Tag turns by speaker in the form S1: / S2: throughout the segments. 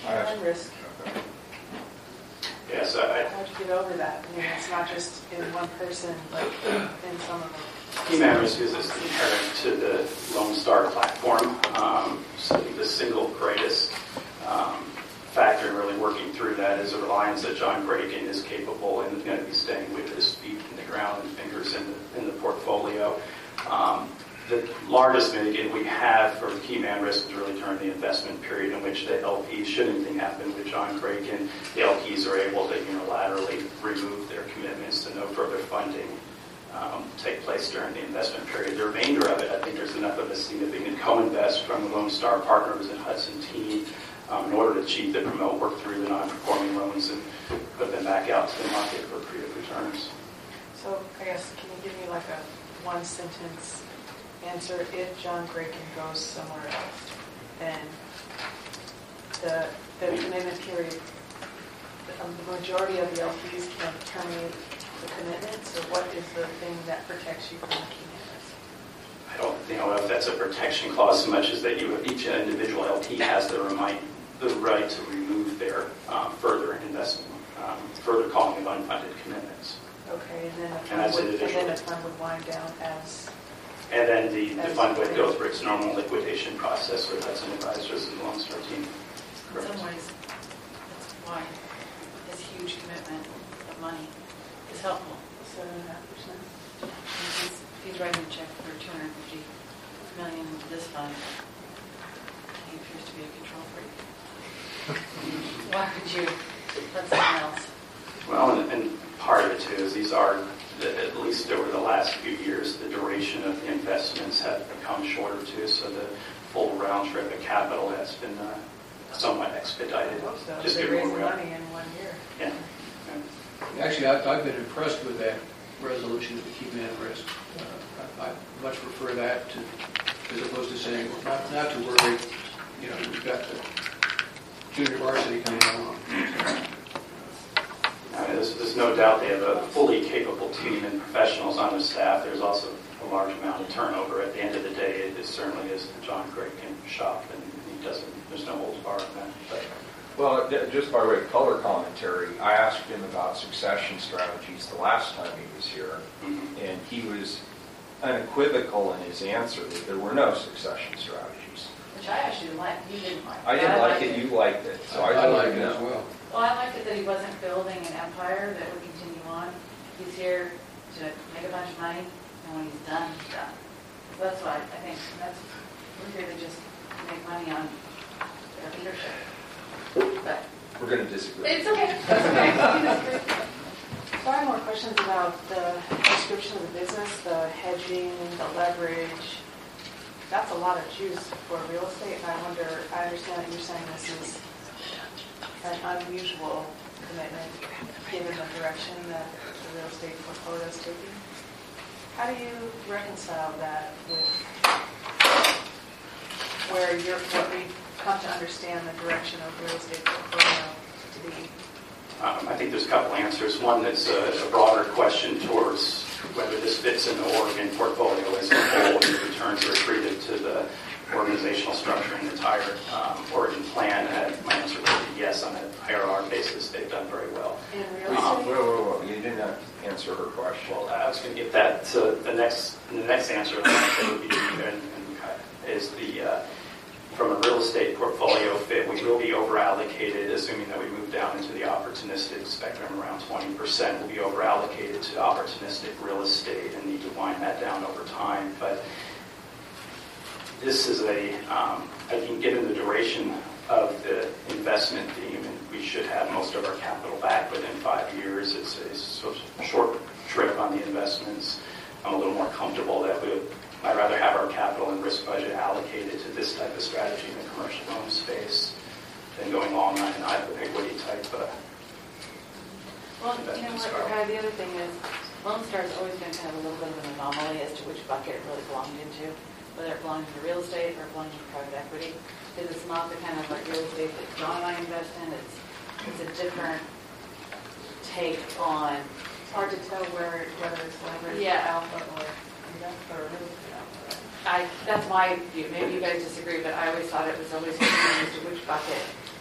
S1: And risk.
S2: Yes,
S1: How'd you get over that? I mean, it's not just in one person, but in some of them.
S2: Key man risk is inherent to the Lone Star platform. So the single greatest factor in really working through that is a reliance that John Braken is capable and is going to be staying with his feet in the ground and fingers in the portfolio. The largest mitigant we have for key man risk is really during the investment period in which the LPs, should anything happen with John Braken, the LPs are able to unilaterally remove their commitments to no further funding take place during the investment period. The remainder of it, I think there's enough of a significant co-invest from the Lone Star partners and Hudson team in order to achieve the promote, work through the non-performing loans and put them back out to the market for accretive returns.
S1: So I guess, can you give me like a one-sentence answer? If John Braken goes somewhere else, then the commitment period, the majority of the LPs can terminate the commitment. So what is the thing that protects you from the key man risk?
S2: I don't know if that's a protection clause so much as that each individual LP has the right to remove their further investment, further calling of unfunded commitments.
S1: Okay, and then the fund would wind down as...
S2: And then the fund would go through its normal liquidation process with Hudson Advisors and the Lone Star team.
S3: In some ways, that's why this huge commitment of money is helpful.
S1: 7.5%.
S3: He's writing a check for $250 million into this fund. He appears to be a control freak. Why would you let someone else?
S2: Well, and part of it too is these are, at least over the last few years, the duration of the investments have become shorter too, so the full round trip of capital has been somewhat expedited.
S1: I hope so.
S2: Just
S1: They
S2: given
S1: raise
S2: where we're at.
S1: money in 1 year.
S2: Yeah.
S4: Actually, I've been impressed with that resolution of the key man risk. I much prefer that as opposed to saying, well, not to worry, we've got the junior varsity coming along.
S2: There's no doubt they have a fully capable team and professionals on the staff. There's also a large amount of turnover. At the end of the day, it certainly is the John Braken shop, and there's no holds barred on that. But,
S5: well, just by way of color commentary, I asked him about succession strategies the last time he was here, and he was unequivocal in his answer that there were no succession strategies.
S3: Which I actually liked. You didn't like it.
S5: I didn't like it. You liked it. So
S4: I like it as well.
S3: Well, I liked it that he wasn't building an empire that would continue on. He's here to make a bunch of money, and when he's done, he's done. So that's why I think we're here to just make money on their leadership. But
S5: we're going to disagree.
S3: It's okay. That's okay.
S1: So I have more questions about the description of the business, the hedging, the leverage. That's a lot of juice for real estate, and I understand that you're saying this is an unusual commitment given the direction that the real estate portfolio is taking. How do you reconcile that with what we come to understand the direction of real estate portfolio to be?
S2: I think there's a couple answers. One that's a broader question towards whether this fits in the Oregon portfolio as a whole, and the returns are accretive to the organizational structure and entire Oregon plan. And my answer would be yes. On an IRR basis, they've done very well.
S1: In real estate?
S5: Whoa. You did not answer her question.
S2: Well, I was going to get that to the next answer that would be is from a real estate portfolio fit, we will be over-allocated, assuming that we move down into the opportunistic spectrum around 20%. We'll be over-allocated to opportunistic real estate and need to wind that down over time. But this is I think given the duration of the investment theme, and we should have most of our capital back within 5 years. It's a short trip on the investments. I'm a little more comfortable that I'd rather have our capital and risk budget allocated to this type of strategy in the commercial loan space than going long on an equity type.
S3: Well, you know what, the other thing is, Lone Star's always been kind of a little bit of an anomaly as to which bucket it really belonged into, whether it belonged to real estate or it belonged to private equity. Because it's not the kind of like real estate that John and I invest in. It's a different take on.
S1: It's hard to tell whether it's leverage alpha or real estate alpha.
S3: That's my view. Maybe you guys disagree, but I always thought it was always confused as to which bucket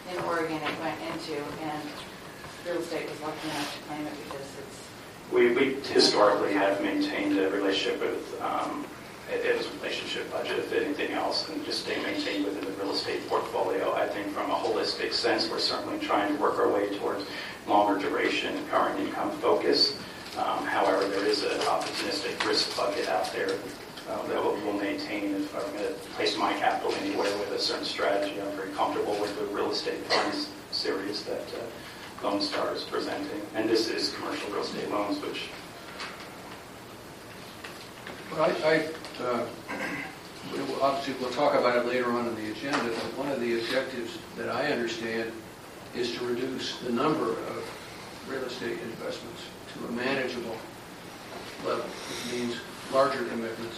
S3: in Oregon it went into, and real estate was lucky enough to claim it because it's...
S2: We historically have maintained a relationship with, it was a relationship budget, if anything else, and just stay maintained within the real estate portfolio. I think from a holistic sense, we're certainly trying to work our way towards longer duration, current income focus. However, there is an opportunistic risk bucket out there that we'll maintain. If I'm going to place my capital anywhere with a certain strategy, I'm very comfortable with the real estate funds series that Lone Star is presenting. And this is commercial real estate loans, which...
S4: Well, obviously we'll talk about it later on in the agenda, but one of the objectives that I understand is to reduce the number of real estate investments to a manageable level, which means larger commitments.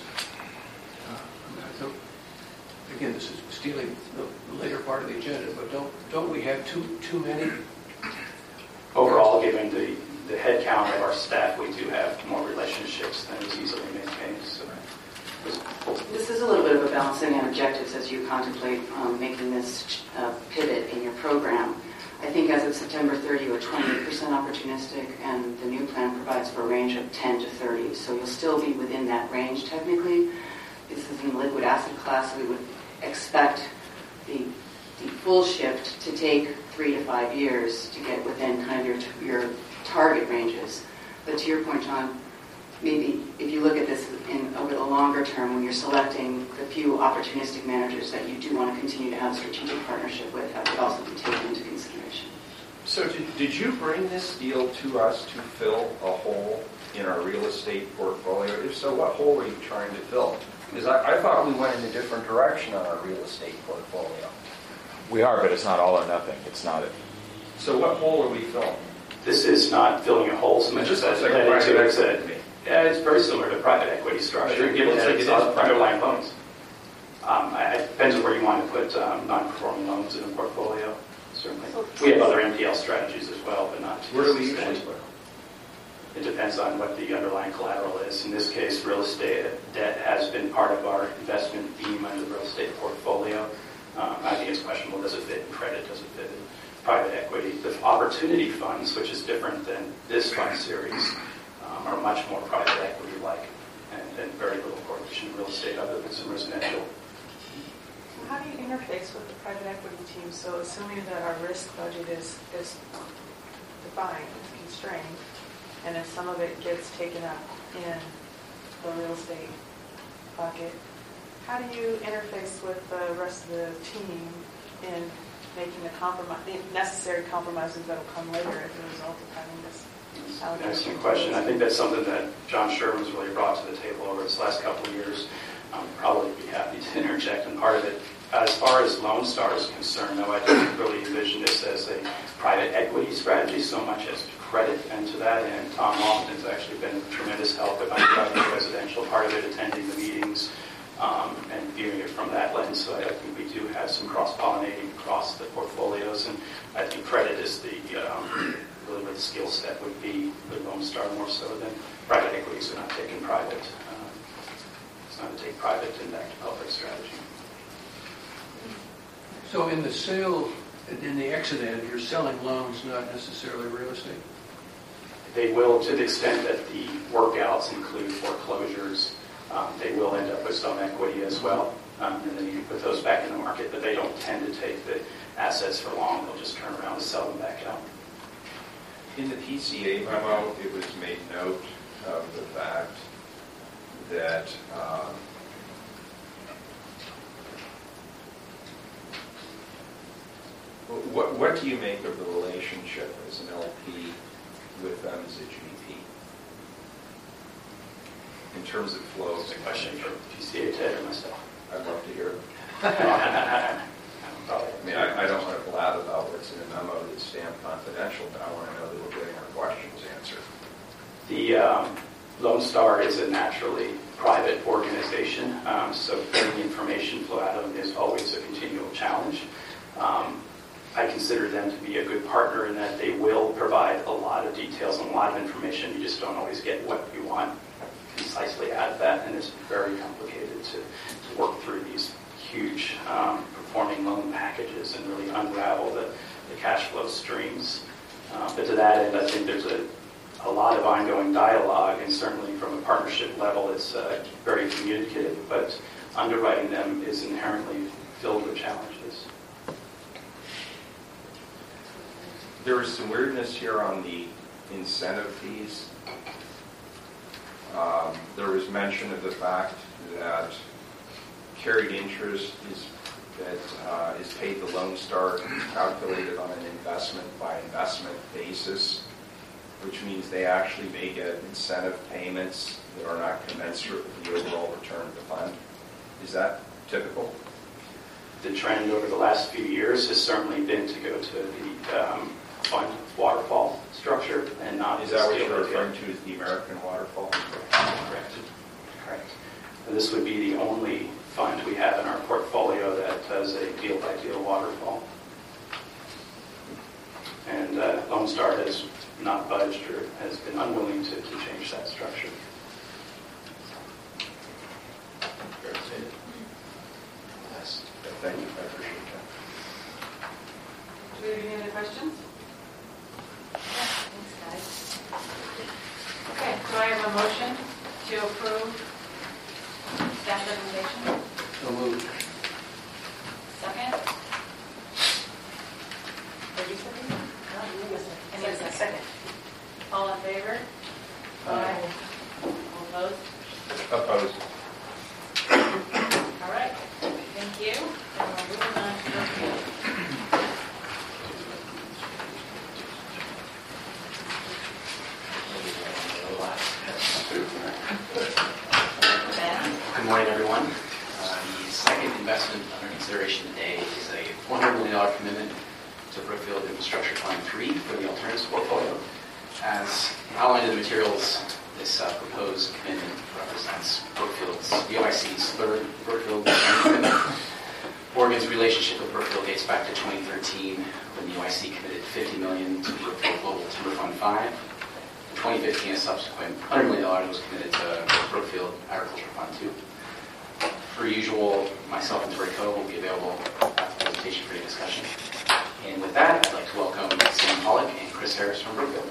S4: Again, this is stealing the later part of the agenda, but don't we have too many?
S2: Overall, given the head count of our staff, we do have more relationships than is easily maintained. So.
S6: This is a little bit of a balancing and objectives as you contemplate making this pivot in your program. I think as of September 30, you were 28% opportunistic, and the new plan provides for a range of 10 to 30. So you'll still be within that range technically. This is in the liquid asset class, so we would expect the full shift to take 3 to 5 years to get within kind of your target ranges. But to your point, John, maybe if you look at this over the longer term, when you're selecting the few opportunistic managers that you do want to continue to have a strategic partnership with, that would also be taken into consideration.
S5: So did you bring this deal to us to fill a hole in our real estate portfolio? If so, what hole are you trying to fill? Because I thought we went in a different direction on our real estate portfolio.
S7: We are, but it's not all or nothing. It's not it.
S5: So what hole are we filling?
S2: This is not filling a hole so much as
S5: Just
S2: that
S5: like a private equity to me.
S2: Yeah, it's very similar to private equity structure,
S5: It
S2: given
S5: looks
S2: that
S5: like
S2: it's
S5: it is
S2: underlying loans. It depends on where you want to put non-performing loans in a portfolio, certainly. We have other NPL strategies as well, but not to
S5: Where do
S2: this
S5: we usually
S2: extent.
S5: put?
S2: It depends on what the underlying collateral is. In this case, real estate debt has been part of our investment theme under the real estate portfolio. I think it's questionable, does it fit in credit, does it fit in private equity? The opportunity funds, which is different than this fund series, are much more private equity-like and very little correlation in real estate other than some residential.
S1: How do you interface with the private equity team? So assuming that our risk budget is defined, constrained, and if some of it gets taken up in the real estate bucket, how do you interface with the rest of the team in making the necessary compromises that will come later as a result of having this?
S2: Excellent question. I think that's something that John Sherman's really brought to the table over this last couple of years. Probably be happy to interject. And part of it, as far as Lone Star is concerned, though, I don't really envision this as a private equity strategy so much as credit into that. And Tom Lofton's actually been a tremendous help with underwriting the residential part of it, attending the meetings, and viewing it from that lens. So I think we do have some cross-pollinating across the portfolios. And I think credit is the really where the skill set would be with Lone Star more so than private equities are not taken private. It's not a take private and back to public strategy.
S4: So in the sale, in the exit end, you're selling loans, not necessarily real estate?
S2: They will, to the extent that the workouts include foreclosures, they will end up with some equity as well. And then you put those back in the market, but they don't tend to take the assets for long. They'll just turn around and sell them back out.
S5: In the PCA memo, it was made note of the fact that what do you make of the relationship as an LP with them as a GP in terms of flows?
S2: It's a question for PCA Ted or myself.
S5: I'd love to hear it.
S2: I
S5: I mean, I don't want to blab about what's in a memo that's stamped confidential, but I want to know that we're getting our questions answered.
S2: The Lone Star is a naturally private organization, so getting information flow out of them is always a continual challenge. I consider them to be a good partner in that they will provide a lot of details and a lot of information. You just don't always get what you want concisely out of that, and it's very complicated to work through these huge performing loan packages and really unravel the cash flow streams. But to that end, I think there's a lot of ongoing dialogue, and certainly from a partnership level, it's very communicative, but underwriting them is inherently filled with challenges.
S5: There was some weirdness here on the incentive fees. There was mention of the fact that carried interest is paid to Lone Star, calculated on an investment by investment basis, which means they actually may get incentive payments that are not commensurate with the overall return of the fund. Is that typical?
S2: The trend over the last few years has certainly been to go to the fund waterfall structure and not.
S5: Is that what you're referring to as the American waterfall?
S2: Correct. And this would be the only fund we have in our portfolio that does a deal-by-deal waterfall. And Lone Star has not budged or has been unwilling to change that structure.
S5: Fair to say it? Yes. Thank you. I appreciate that.
S3: Do we have any other questions? Yeah, thanks, guys. Okay, so I have a motion to approve staff recommendation.
S4: So moved.
S3: Second? Did you second? No, you second. Any other second? All in favor? Aye. All opposed?
S5: Opposed.
S3: All right, thank you. And we're moving on to Brookfield. Ben?
S8: Good morning, everyone. The second investment under consideration today is a $400 million commitment to Brookfield Infrastructure Fund 3 for the alternatives portfolio. As outlined in the materials, this proposed commitment represents Brookfield's, the OIC's third Brookfield commitment. Oregon's relationship with Brookfield dates back to 2013, when the OIC committed $50 million to Brookfield Global Timber Fund 5. In 2015, a subsequent $100 million was committed to Brookfield Agriculture Fund 2. Per usual, myself and Tori Coe will be available after the presentation for any discussion. And with that, I'd like to welcome Sam Pollock and Chris Harris from Brookfield.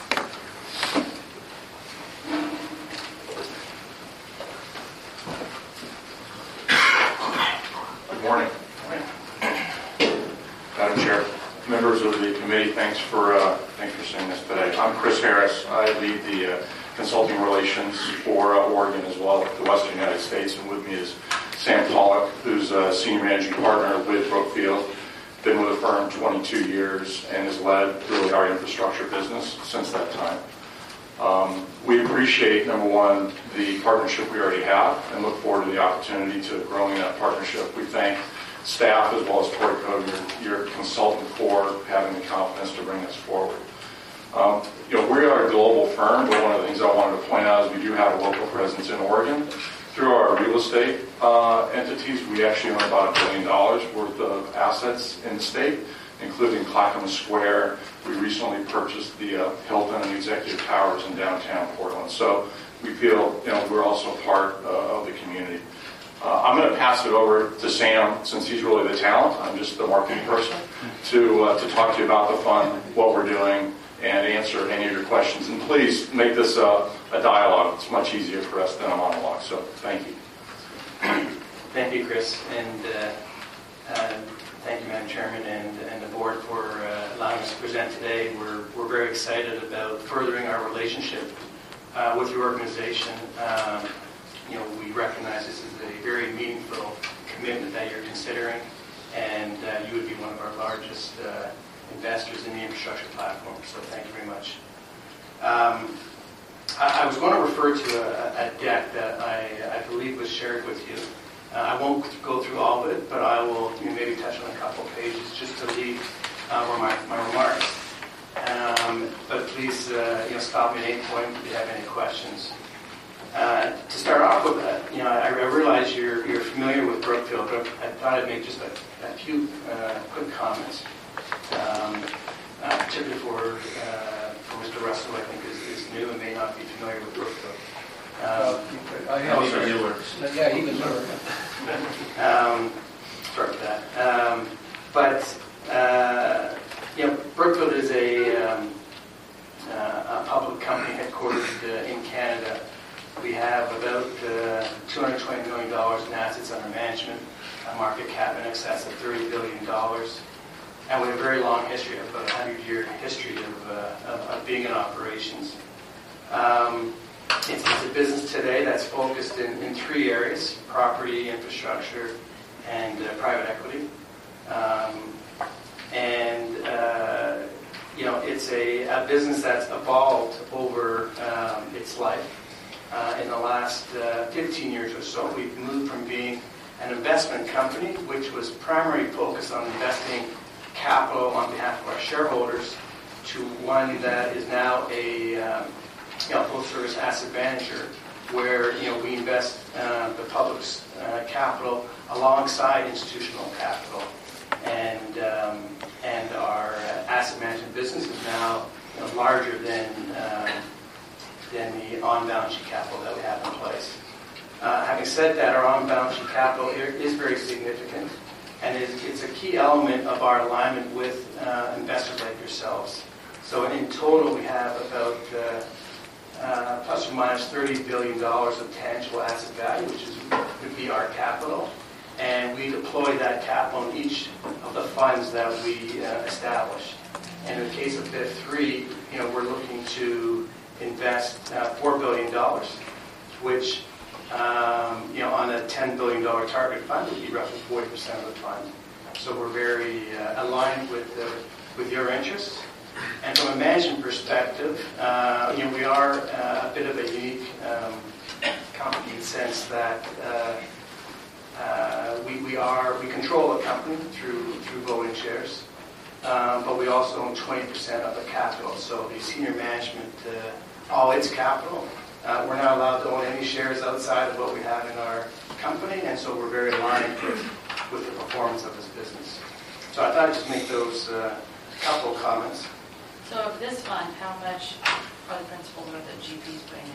S9: Good morning. Madam Chair, members of the committee, thanks for seeing this today. I'm Chris Harris. I lead the consulting relations for Oregon as well as the Western United States, and with me is Sam Pollock, who's a senior managing partner with Brookfield, been with the firm 22 years and has led really our infrastructure business since that time. We appreciate, number one, the partnership we already have and look forward to the opportunity to growing that partnership. We thank staff as well as Tori Coe, your consultant, for having the confidence to bring us forward. We are a global firm, but one of the things I wanted to point out is we do have a local presence in Oregon. Through our real estate entities, we actually own about $1 billion worth of assets in the state, including Clackamas Square. We recently purchased the Hilton and Executive Towers in downtown Portland. So we feel we're also part of the community. I'm going to pass it over to Sam, since he's really the talent. I'm just the marketing person, to talk to you about the fund, what we're doing, and answer any of your questions. And please make this a dialogue. It's much easier for us than a monologue. So thank you.
S10: Thank you, Chris, and thank you, Madam Chairman, and the board for allowing us to present today. We're very excited about furthering our relationship with your organization. We recognize this is a very meaningful commitment that you're considering, and you would be one of our largest investors in the infrastructure platform, so thank you very much. I was going to refer to a deck that I believe was shared with you. I won't go through all of it, but I will maybe touch on a couple of pages just to lead my remarks. But please stop me at any point if you have any questions. To start off with, I realize you're familiar with Brookfield, but I thought I'd make just a few quick comments. Particularly for Mr. Russell, I think is new and may not be familiar with Brookfield.
S4: I have
S10: even
S4: newer. Yeah, even newer.
S10: Sorry for that. But Brookfield is a public company headquartered in Canada. We have about $220 million in assets under management, a market cap in excess of $30 billion. And we have a very long history, about a 100-year history of being in operations. It's a business today that's focused in three areas: property, infrastructure, and private equity. It's a business that's evolved over its life. In the last 15 years or so, we've moved from being an investment company, which was primarily focused on investing capital on behalf of our shareholders, to one that is now a full-service asset manager, where we invest the public's capital alongside institutional capital, and our asset management business is now larger than the on-balance sheet capital that we have in place. Having said that, our on-balance sheet capital is very significant, and it's a key element of our alignment with investors like yourselves. So in total, we have about plus or minus $30 billion of tangible asset value, which would be our capital. And we deploy that capital in each of the funds that we establish. And in the case of BIF3, we're looking to invest $4 billion, which, on a $10 billion target fund, would be roughly 40% of the fund. So we're very aligned with your interests. And from a management perspective, we are a bit of a unique company in the sense that we control a company through voting shares, but we also own 20% of the capital. So the senior management, all its capital, we're not allowed to own any shares outside of what we have in our company, and so we're very aligned with the performance of this business. So I thought I'd just make those couple of comments.
S3: So of this fund, how much are the principals or the GPs putting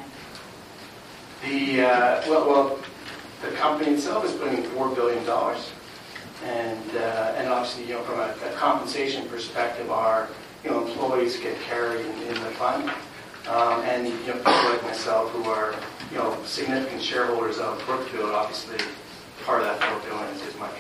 S3: in?
S10: The company itself is putting in $4 billion, and obviously, from a compensation perspective, our employees get carried in the fund, and people like myself who are significant shareholders of Brookfield, obviously part of that $4 billion is my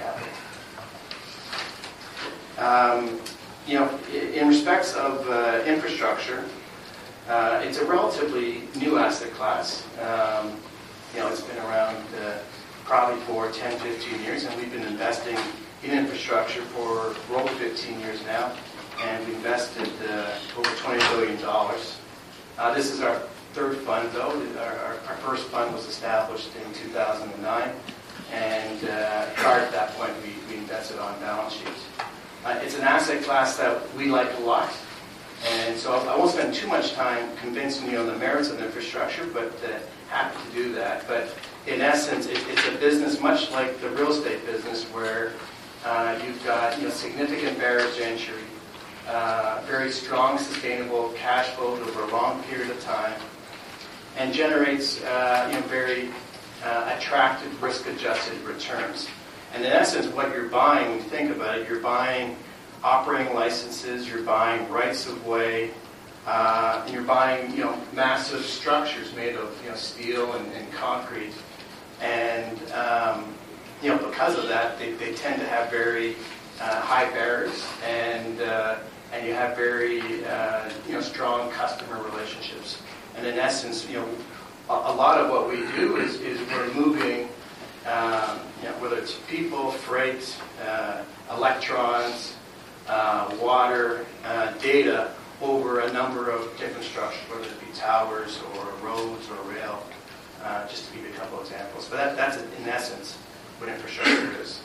S10: capital. In respects of infrastructure, it's a relatively new asset class. It's been around probably for 10, 15 years, and we've been investing in infrastructure for over 15 years now, and we invested over $20 billion. This is our third fund, though. Our first fund was established in 2009, and prior to that point, we invested on balance sheets. It's an asset class that we like a lot, and so I won't spend too much time convincing you on the merits of infrastructure, but happy to do that. But in essence, it's a business much like the real estate business, where you've got significant barriers to entry, very strong sustainable cash flows over a long period of time, and generates very attractive risk-adjusted returns. And in essence, what you're buying, when you think about it, you're buying operating licenses, you're buying rights of way, and you're buying massive structures made of steel and concrete. And because of that, they tend to have very high barriers, and you have very strong customer relationships. And in essence, a lot of what we do is we're moving, whether it's people, freight, electrons, water, data over a number of different structures, whether it be towers or roads or rail, just to give you a couple examples. But that's in essence what infrastructure is.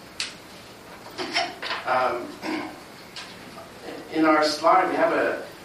S10: In our slide, we have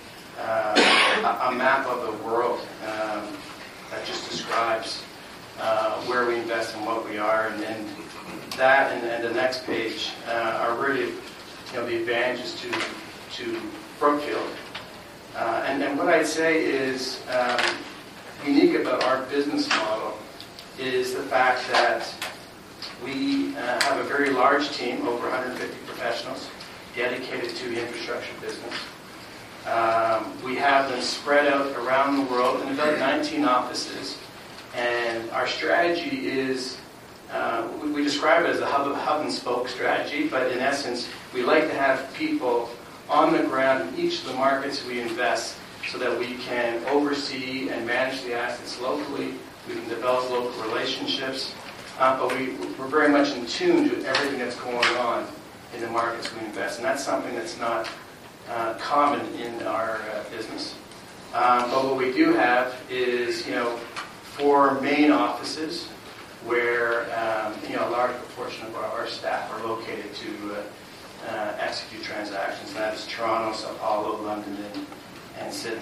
S10: a map of the world that just describes where we invest and what we are, and then that and the next page are really the advantages to Brookfield. And what I'd say is unique about our business model is the fact that we have a very large team, over 150 professionals, dedicated to the infrastructure business. We have them spread out around the world in about 19 offices. And our strategy is, we describe it as a hub and spoke strategy, but in essence, we like to have people on the ground in each of the markets we invest so that we can oversee and manage the assets locally. We can develop local relationships, but we're very much in tune with everything that's going on in the markets we invest. And that's something that's not common in our business. But what we do have is, 4 main offices where, a large proportion of our staff are located to execute transactions. And that is Toronto, Sao Paulo, London, and Sydney.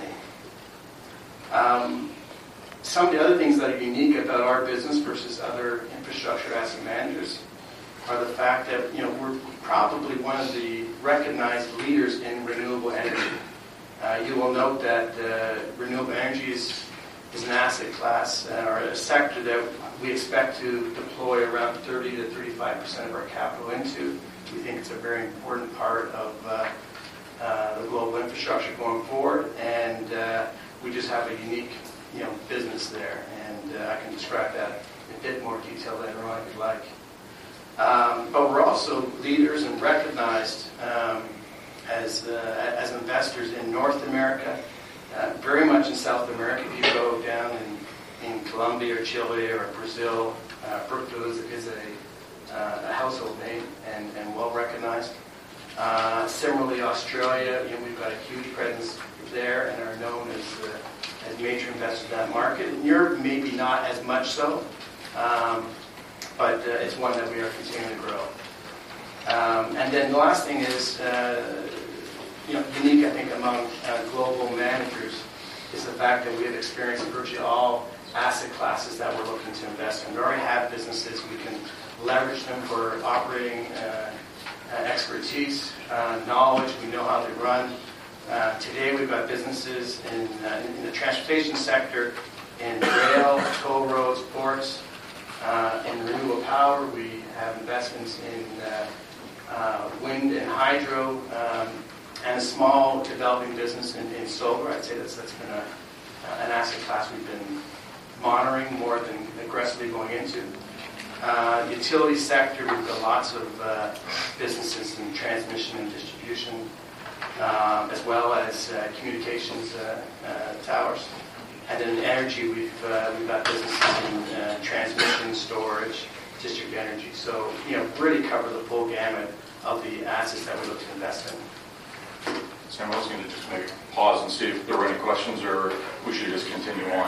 S10: Some of the other things that are unique about our business versus other infrastructure asset managers are the fact that, we're probably one of the recognized leaders in renewable energy. You will note that renewable energy is an asset class or a sector that we expect to deploy around 30 to 35% of our capital into. We think it's a very important part of the global infrastructure going forward, and we just have a unique, business there, and I can describe that in a bit more detail later on if you'd like. But we're also leaders and recognized as investors in North America, very much in South America. If you go down in Colombia or Chile or Brazil, Brookfield is a household name and well recognized. Similarly, Australia, we've got a huge presence there and are known as major investors in that market. In Europe, maybe not as much so, but it's one that we are continuing to grow. And then the last thing is, unique, I think, among global managers is the fact that we have experience in virtually all asset classes that we're looking to invest in. We already have businesses. We can leverage them for operating expertise, knowledge. We know how they run. Today we've got businesses in the transportation sector, in rail, toll roads, ports, in renewable power. We have investments in wind and hydro, and a small developing business in solar. I'd say that's been an asset class we've been monitoring more than aggressively going into. Utility sector, we've got lots of businesses in transmission and distribution, as well as communications towers. And then in energy, we've got businesses in transmission, storage, district energy. So, really cover the full gamut of the assets that we look to invest in.
S9: Sam, I was going to just maybe pause and see if there were any questions, or we should just continue on.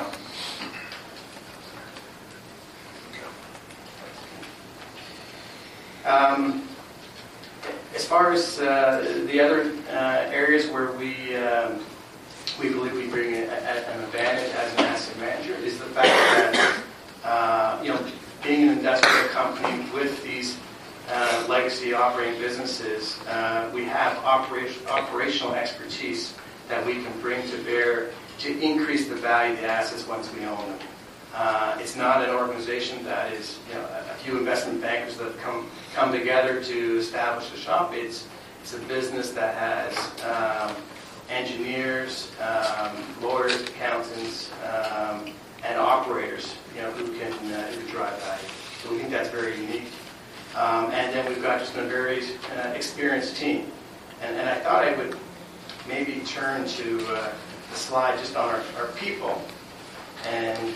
S10: As far as the other areas where we believe we bring an advantage as an asset manager is the fact that being an industrial company with these legacy operating businesses, we have operational expertise that we can bring to bear to increase the value of the assets once we own them. It's not an organization that is a few investment bankers that have come together to establish a shop. It's a business that has engineers, lawyers, accountants, and operators, who can drive value. So we think that's very unique. And then we've got just a very experienced team. And I thought I would maybe turn to the slide just on our people. And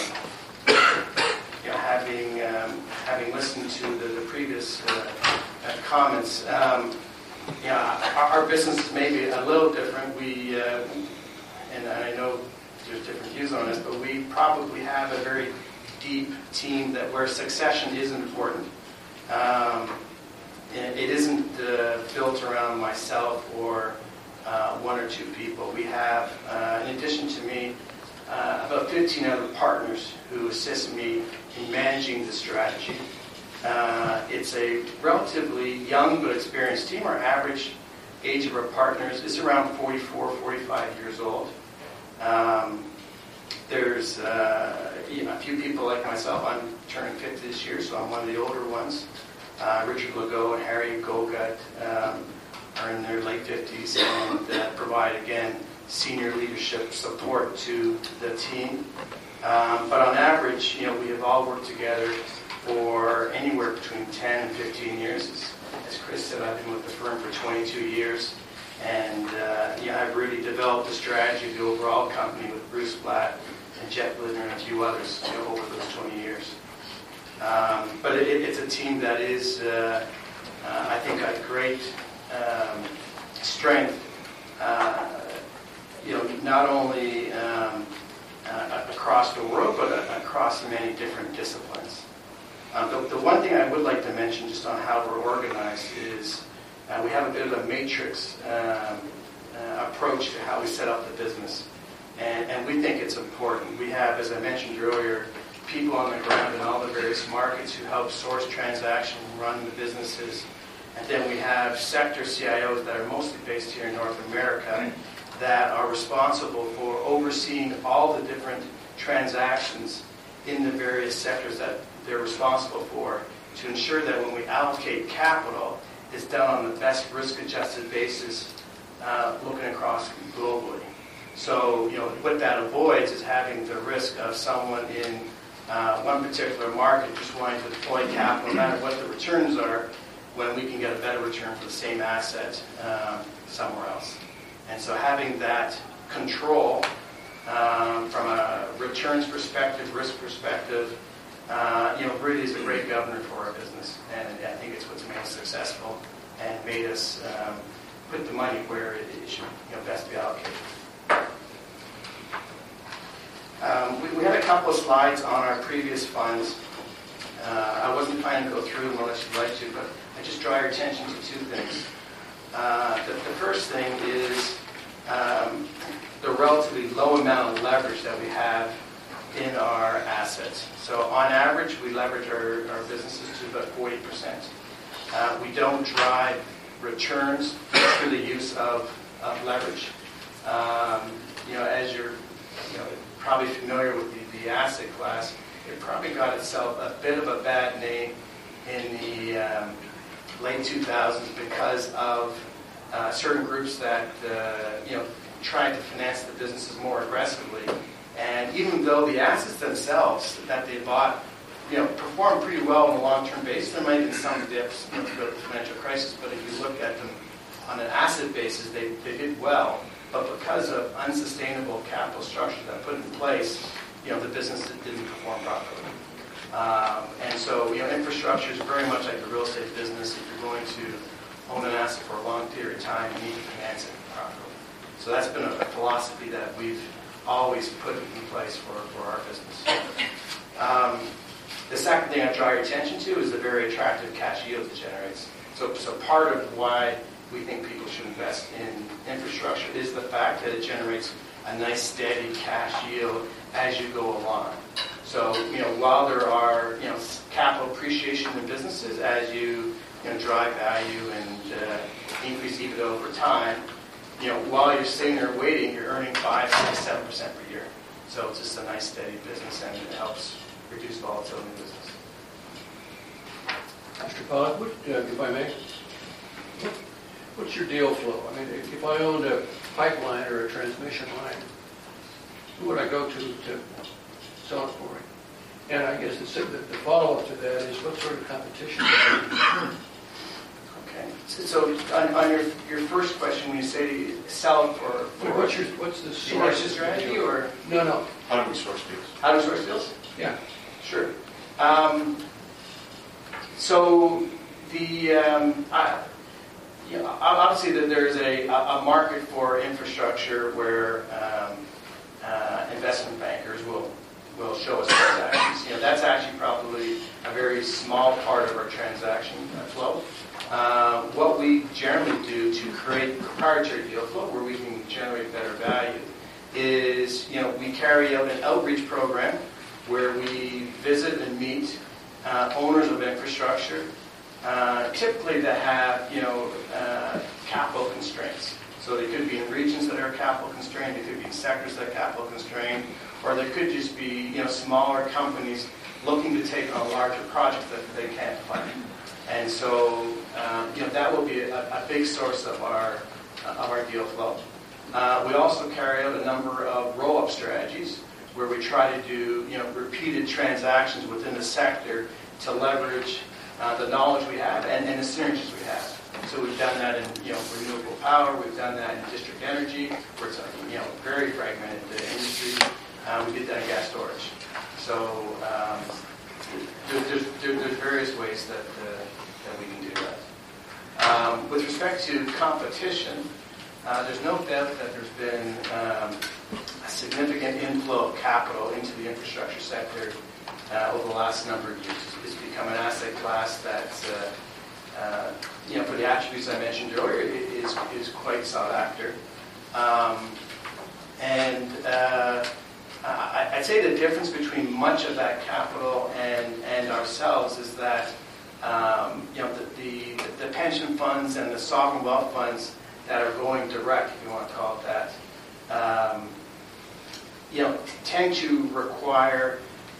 S10: having listened to the previous comments, our business is maybe a little different. We and I know there's different views on this, but we probably have a very deep team where succession is important. It isn't built around myself or one or two people. We have, in addition to me, about 15 other partners who assist me in managing the strategy. It's a relatively young but experienced team. Our average age of our partners is around 44, 45 years old. There's a few people like myself. I'm turning 50 this year, so I'm one of the older ones. Richard Legault and Harry Gogut are in their late 50s, and provide, again, senior leadership support to the team. But on average, we have all worked together for anywhere between 10 and 15 years. As Chris said, I've been with the firm for 22 years. And I've really developed the strategy of the overall company with Bruce Blatt and Jeff Blidner and a few others over those 20 years. But it's a team that is, I think, got great strength, not only across the world, but across many different disciplines. The one thing I would like to mention just on how we're organized is we have a bit of a matrix approach to how we set up the business. And we think it's important. We have, as I mentioned earlier, people on the ground in all the various markets who help source transactions, run the businesses. And then we have sector CIOs that are mostly based here in North America that are responsible for overseeing all the different transactions in the various sectors that they're responsible for to ensure that when we allocate capital, it's done on the best risk-adjusted basis, looking across globally. So, what that avoids is having the risk of someone in one particular market just wanting to deploy capital, no matter what the returns are, when we can get a better return for the same asset somewhere else. And so having that control from a returns perspective, risk perspective, really is a great governor for our business. And I think it's what's made us successful and made us put the money where it should best be allocated. We had a couple of slides on our previous funds. I wasn't planning to go through them unless you'd like to, but I just draw your attention to two things. The first thing is the relatively low amount of leverage that we have in our assets. So on average, we leverage our businesses to about 40%. We don't drive returns through the use of leverage. As you're probably familiar with the asset class, it probably got itself a bit of a bad name in the late 2000s because of certain groups that tried to finance the businesses more aggressively. And even though the assets themselves that they bought performed pretty well on a long-term basis, there might have been some dips throughout the financial crisis, but if you look at them on an asset basis, they did well. But because of unsustainable capital structure that put in place, the business didn't perform properly. And so, infrastructure is very much like the real estate business. If you're going to own an asset for a long period of time, you need to finance it properly. So that's been a philosophy that we've always put in place for our business. The second thing I draw your attention to is the very attractive cash yield it generates. So part of why we think people should invest in infrastructure is the fact that it generates a nice steady cash yield as you go along. So, while there are, capital appreciation in businesses as you, drive value and increase EBITDA over time, while you're sitting there waiting, you're earning 5, 6, 7% per year. So it's just a nice steady business and it helps reduce volatility in business.
S4: Mr. Pollock, if I may, what's your deal flow? I mean, if I owned a pipeline or a transmission line, who would I go to sell it for me? And I guess the follow-up to that is what sort of competition?
S10: Okay. So on your first question, when you say sell it for
S4: what's the source
S10: strategy or
S4: no?
S9: How do we source deals?
S10: How do we source deals?
S4: Yeah.
S10: Sure. So the obviously there's a market for infrastructure where investment bankers will show us transactions. That's actually probably a very small part of our transaction flow. What we generally do to create proprietary deal flow where we can generate better value is, we carry out an outreach program where we visit and meet owners of infrastructure, typically that have, capital constraints. So they could be in regions that are capital constrained, they could be in sectors that are capital constrained, or they could just be, smaller companies looking to take on larger projects that they can't fund. And so, that will be a big source of our deal flow. We also carry out a number of roll-up strategies where we try to do repeated transactions within the sector to leverage the knowledge we have and the synergies we have. So we've done that in renewable power. We've done that in district energy, where it's a very fragmented industry. We did that in gas storage. So there's various ways that we can do that. With respect to competition, there's no doubt that there's been a significant inflow of capital into the infrastructure sector over the last number of years. It's become an asset class that, for the attributes I mentioned earlier, is quite sought after. I'd say the difference between much of that capital and ourselves is that the pension funds and the sovereign wealth funds that are going direct, if you want to call it that, tend to require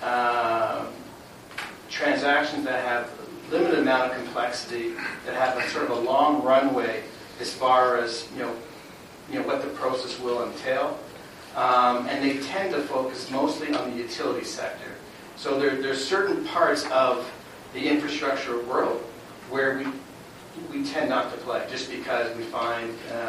S10: transactions that have limited amount of complexity, that have a sort of a long runway as far as what the process will entail, and they tend to focus mostly on the utility sector. So there's certain parts of the infrastructure world where we tend not to play, just because we find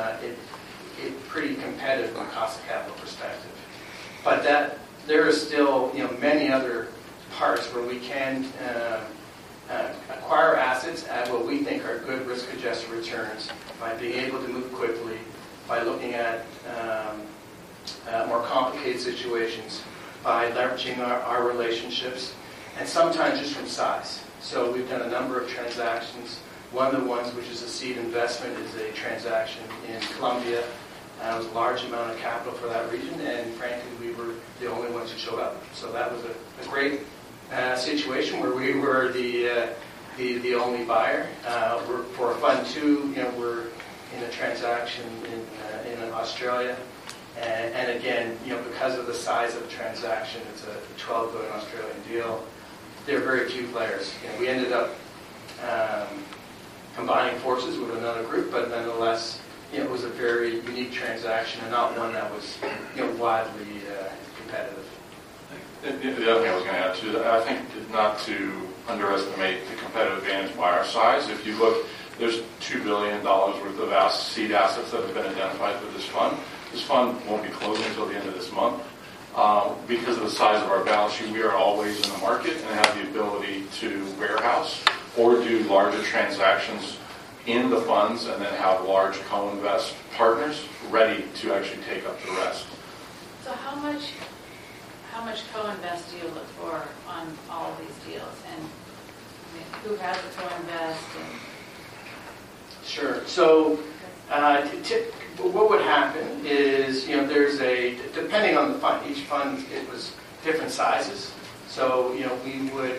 S10: it pretty competitive from a cost of capital perspective. But that there is still many other parts where we can acquire assets at what we think are good risk-adjusted returns by being able to move quickly, by looking at more complicated situations, by leveraging our relationships, and sometimes just from size. So we've done a number of transactions. One of the ones, which is a seed investment, is a transaction in Colombia. It was a large amount of capital for that region, and frankly, we were the only ones who showed up. So that was a great situation where we were the only buyer. For Fund 2, we're in a transaction in Australia, and again, because of the size of the transaction, it's a 12 billion Australian deal. There are very few players. We ended up combining forces with another group, but nonetheless, it was a very unique transaction and not one that was widely competitive.
S9: The other thing I was going to add to that, I think not to underestimate the competitive advantage by our size. If you look, there's $2 billion worth of seed assets that have been identified for this fund. This fund won't be closing until the end of this month. Because of the size of our balance sheet, we are always in the market and have the ability to warehouse or do larger transactions in the funds and then have large co-invest partners ready to actually take up the rest.
S3: So how much co-invest do you look for on all of these deals? And who has the co-invest?
S10: Sure. So what would happen is, there's depending on the fund, each fund, it was different sizes. So, we would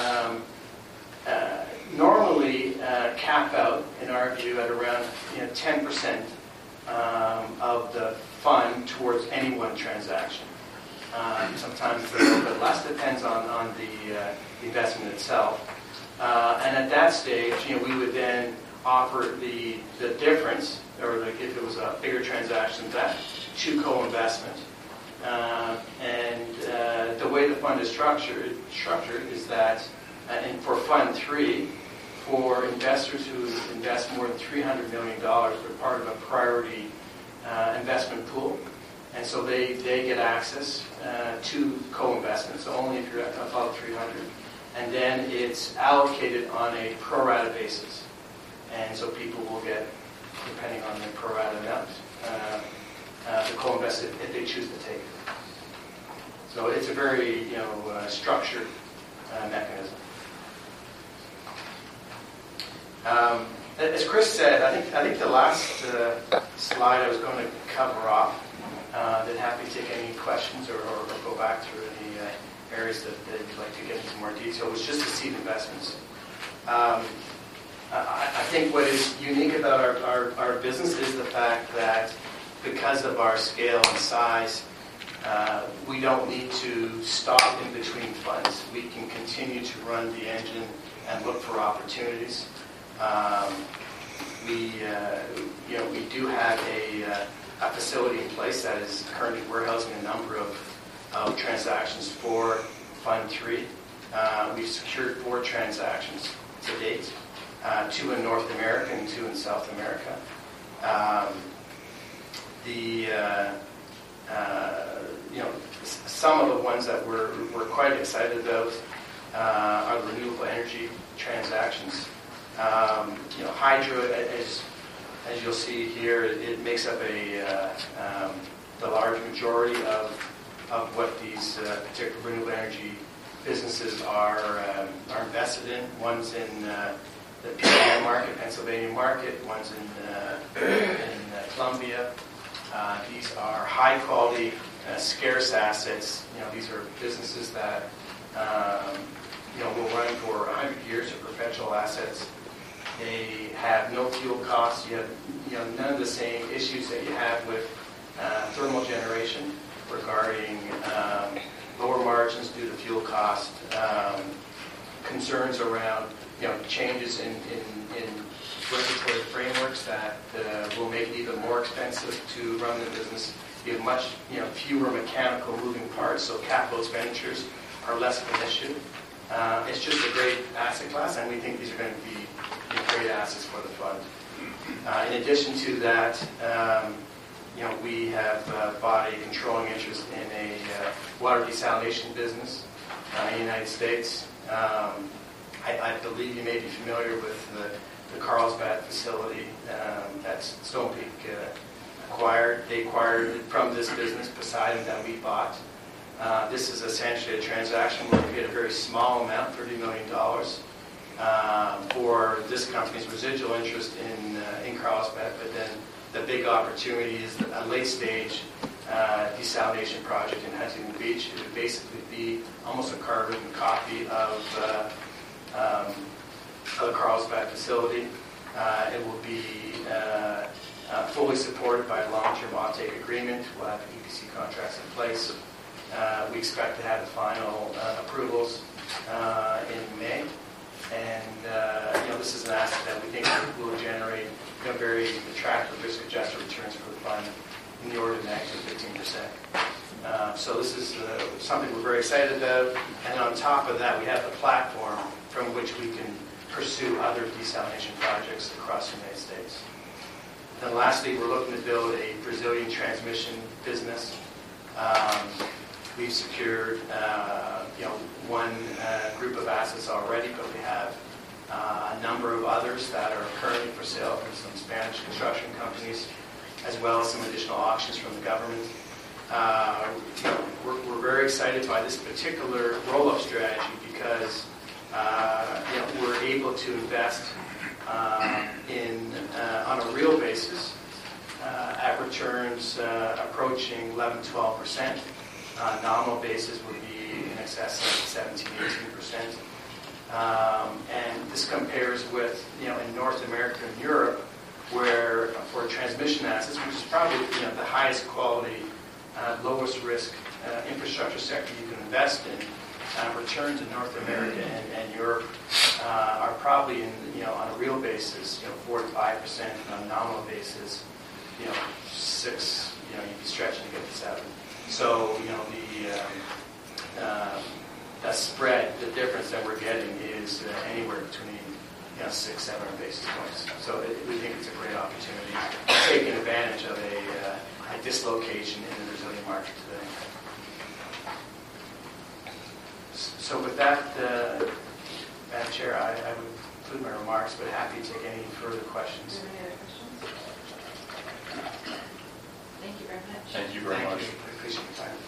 S10: normally cap out, in our view, at around 10% of the fund towards any one transaction. Sometimes a little bit less, depends on the investment itself. And at that stage, we would then offer the difference, or if it was a bigger transaction, that to co-investment. And the way the fund is structured is that, and for Fund 3, for investors who invest more than $300 million, they're part of a priority investment pool. And so they get access to co-investment, so only if you're above 300. And then it's allocated on a pro rata basis. And so people will get, depending on the pro rata amount, the co-invest if they choose to take it. So it's a very structured mechanism. As Chris said, I think the last slide I was going to cover off. Then happy to take any questions or go back through any areas that you'd like to get into more detail. Was just the seed investments. I think what is unique about our business is the fact that because of our scale and size, we don't need to stop in between funds. We can continue to run the engine and look for opportunities. We do have a facility in place that is currently warehousing a number of transactions for Fund 3. We've secured 4 transactions to date, 2 in North America and 2 in South America. Some of the ones that we're quite excited about are the renewable energy transactions. Hydro, as you'll see here, it makes up the large majority of what these particular renewable energy businesses are invested in. One's in the PA market, Pennsylvania market. One's in Colombia. These are high quality, scarce assets. These are businesses that will run for 100 years of perpetual assets. They have no fuel costs. You have none of the same issues that you have with thermal generation regarding lower margins due to fuel cost, concerns around changes in regulatory frameworks that will make it even more expensive to run the business. You have much fewer mechanical moving parts, so capital expenditures are less of an issue. It's just a great asset class, and we think these are going to be great assets for the fund. In addition to that, we have bought a controlling interest in a water desalination business in the United States. I believe you may be familiar with the Carlsbad facility that Stonepeak acquired. They acquired it from this business, Poseidon, that we bought. This is essentially a transaction where we paid a very small amount, $30 million, for this company's residual interest in Carlsbad, but then the big opportunity is a late-stage desalination project in Huntington Beach. It would basically be almost a carbon copy of the Carlsbad facility. It will be fully supported by a long-term offtake agreement. We'll have EPC contracts in place. We expect to have the final approvals in May. And this is an asset that we think will generate very attractive risk-adjusted returns for the fund in the order of magnitude 15%. So this is something we're very excited about. And on top of that, we have the platform from which we can pursue other desalination projects across the United States. And lastly, we're looking to build a Brazilian transmission business. We've secured one group of assets already, but we have a number of others that are currently for sale from some Spanish construction companies, as well as some additional auctions from the government. We're very excited by this particular roll-up strategy because we're able to invest on a real basis at returns approaching 11-12%. Nominal basis would be in excess of 17-18%. And this compares with, in North America and Europe, where for transmission assets, which is probably the highest quality, lowest risk infrastructure sector you can invest in, returns in North America and Europe are probably on a real basis, 4 to 5%, and on a nominal basis, 6. You'd be stretching to get to 7. So the spread, the difference that we're getting is anywhere between 6-7 basis points. So we think it's a great opportunity, taking advantage of a dislocation in the Brazilian market today. So with that, Madam Chair, I would conclude my remarks, but happy to take any further questions.
S3: Do you have any other questions? Thank you very much.
S9: Thank you very much.
S10: I appreciate your time.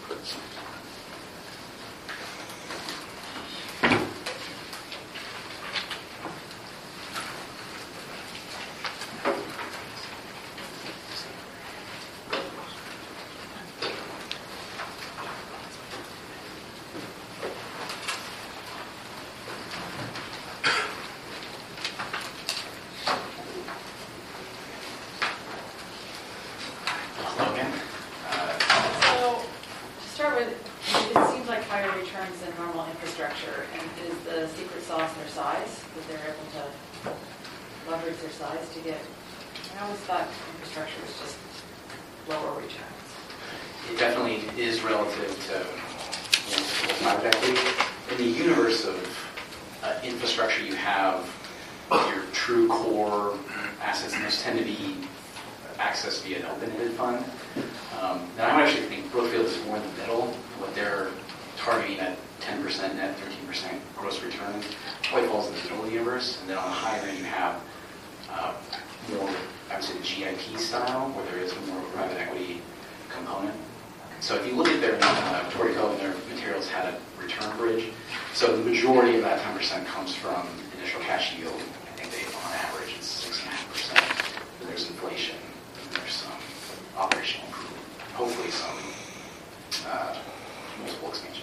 S1: lower returns?
S8: It definitely is relative to typical private equity. In the universe of infrastructure, you have your true core assets, and those tend to be accessed via an open-ended fund. Then I would actually think Brookfield is more in the middle. What they're targeting at 10% net, 13% gross return, probably falls in the middle of the universe. And then on the higher end, you have more, I would say, the GIP style, where there is more of a private equity component. So if you look at their Torrey Cove and their materials had a return bridge. So the majority of that 10% comes from initial cash yield. I think they, on average, it's 6.5%. There's inflation, and there's some operational improvement, hopefully some multiple expansion.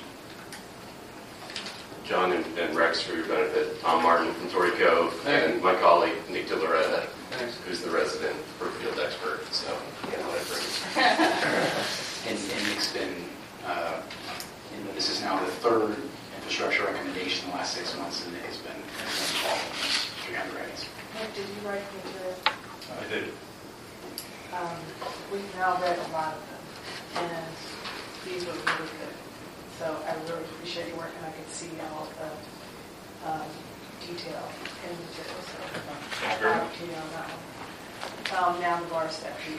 S11: John and Rex, for your benefit, I'm Martin from Torrey Cove, and my colleague Nick DeLoretta, who's the resident Brookfield expert. So, whatever.
S8: And Nick's been, this is now the third infrastructure recommendation in the last 6 months, and Nick has been involved in those 300 writings.
S1: Nick, did you write materials?
S11: I did.
S1: We've now read a lot of them, and these were really good. So I really appreciate your work, and I could see all the detail in the materials. So I'll back to you on that one. Now the bar step.
S11: I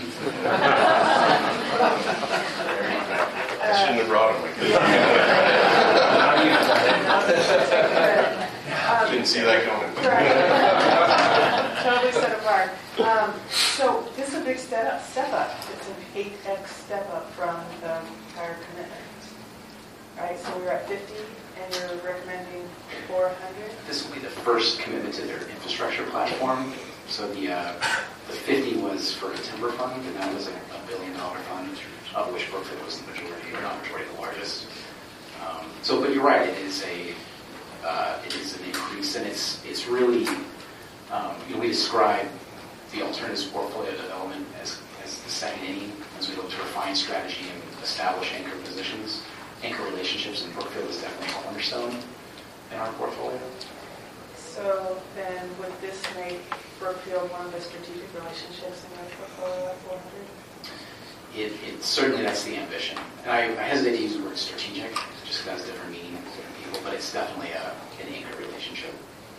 S11: shouldn't have brought him. Didn't see that coming.
S1: Totally set apart. So this is a big step up. It's an 8x step up from the prior commitment. Right, so we were at 50, and you're recommending 400?
S8: This will be the first commitment to their infrastructure platform. So the 50 was for a timber fund, and that was a $1 billion fund, of which Brookfield was the majority, or not majority, the largest. But you're right, it is an increase, and it's really, we describe the alternatives portfolio development as the second inning, as we look to refine strategy and establish anchor positions. Anchor relationships, and Brookfield is definitely a cornerstone in our portfolio.
S1: So then would this make Brookfield one of the strategic relationships in our portfolio at 400?
S8: Certainly that's the ambition. And I hesitate to use the word strategic, just because it has different meaning to different people, but it's definitely an anchor relationship.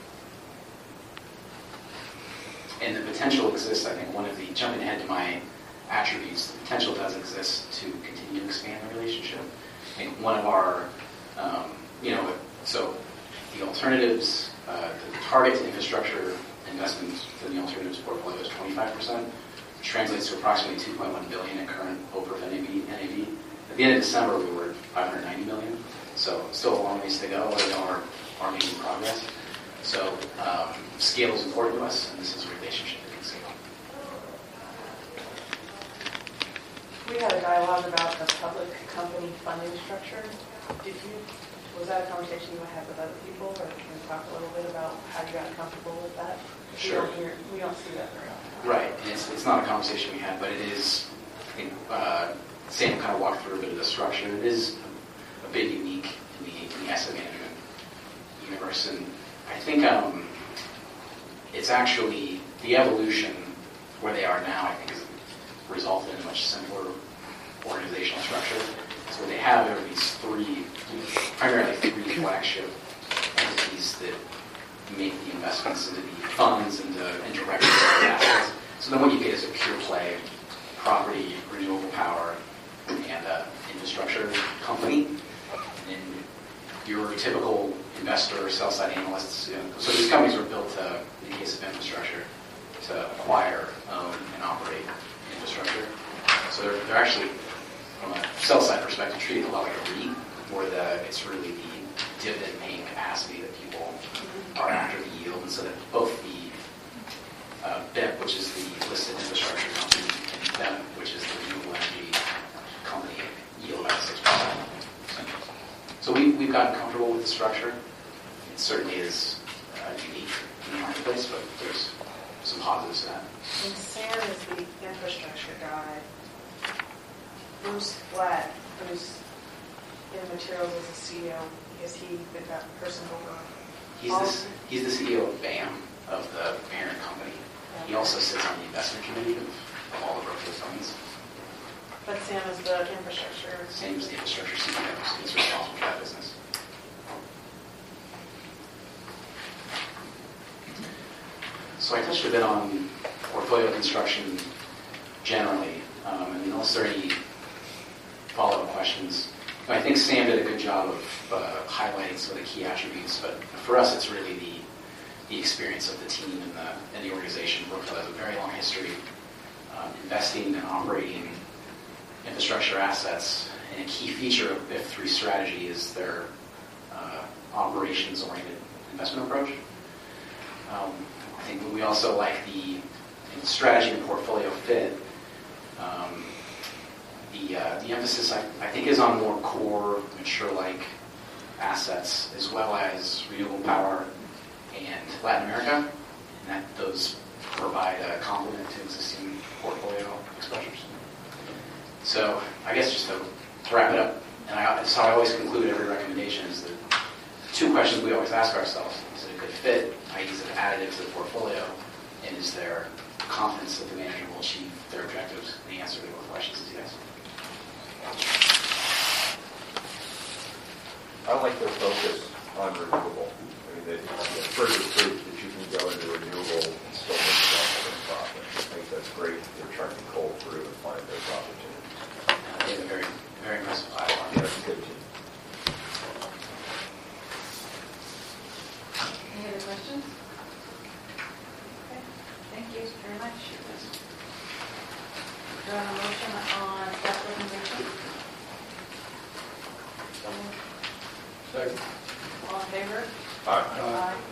S8: And the potential exists, I think, jumping ahead to my attributes, the potential does exist to continue to expand the relationship. I think one of our, so the alternatives, the target to infrastructure investments for the alternatives portfolio is 25%, which translates to approximately $2.1 billion in current OPRF NAV. At the end of December, we were at $590 million, so still a long ways to go, but we are making progress. So scale is important to us, and this is a relationship that can scale.
S1: We had a dialogue about the public company funding structure. Was that a conversation you had with other people, or can you talk a little bit about how you got comfortable with that?
S8: Sure.
S1: We don't see that very often.
S8: Right, and it's not a conversation we had, but it is, I think, Sam kind of walked through a bit of the structure. It is a bit unique in the asset management universe, and I think it's actually the evolution where they are now, I think, has resulted in a much simpler organizational structure. So they have these primarily three flagship entities that make the investments into the funds and direct assets. So then what you get is a pure play property, renewable power, and infrastructure company. And your typical investor or sell-side analysts, so these companies were built in the case of infrastructure to acquire, own, and operate infrastructure. So they're actually, from a sell-side perspective, treated a lot like a REIT, where it's really the dividend-paying capacity that people are after the yield, and so that both the BEP, which is the listed infrastructure company, and BEP, which is the renewable energy company, yield about 6%. So we've gotten comfortable with the structure. It certainly is unique in the marketplace, but there's some positives to that.
S1: And Sam is the infrastructure guy. Bruce Flatt, who's in materials as a CEO, is he been that person over?
S8: He's the CEO of BAM, of the parent company. He also sits on the investment committee of all the Brookfield funds.
S1: But Sam is the infrastructure.
S8: Same as the infrastructure CEO, he's responsible for that business. So I touched a bit on portfolio construction generally, and unless there are any follow-up questions, I think Sam did a good job of highlighting some of the key attributes, but for us it's really the experience of the team and the organization. Brookfield has a very long history investing and operating infrastructure assets, and a key feature of BIF3 strategy is their operations-oriented investment approach. I think we also like the strategy and portfolio fit. The emphasis, I think, is on more core, mature-like assets, as well as renewable power and Latin America, and that those provide a complement to existing portfolio exposures. So I guess just to wrap it up, and that's how I always conclude every recommendation, is the two questions we always ask ourselves. Is it a good fit, i.e. is it additive to the portfolio, and is there confidence that the manager will achieve their objectives? And the answer to both questions is yes.
S5: I like their focus on renewable. I mean, it's further proof that you can go into renewable and still make a profit. I think that's great. They're trying to cull through and find those opportunities.
S8: They have a very, very impressive platform.
S5: Yeah, it's a good team.
S3: Any other questions? Okay, thank you very much. Do I have a motion on staff recommendation?
S4: Second.
S3: All in favor?
S5: All right.
S3: Aye.